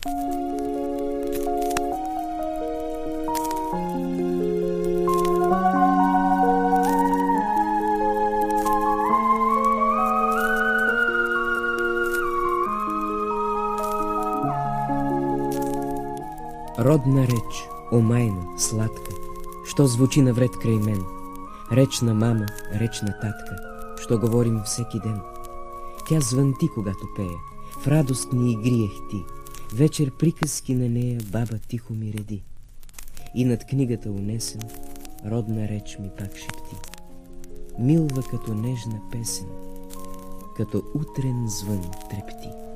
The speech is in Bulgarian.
Родна реч, омайна, сладка, що звучи навред край мен. Реч на мама, реч на татка, що говорим всеки ден. Тя звънти, когато пея, в радостни игри ехти. Вечер приказки на нея баба тихо ми реди. И над книгата унесен, родна реч ми пак шепти. Милва като нежна песен, като утрен звън трепти.